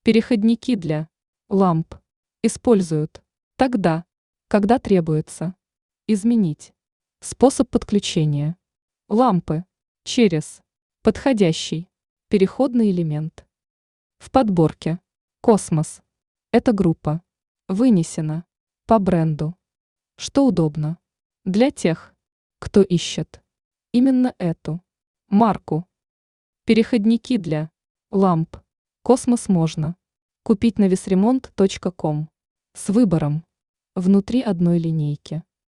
Переходники для ламп используют тогда, когда требуется изменить способ подключения лампы через подходящий переходный элемент. В подборке «Космос» эта группа вынесена по бренду, что удобно для тех, кто ищет именно эту марку. Переходники для ламп «Космос» можно купить на visremont.com с выбором внутри одной линейки.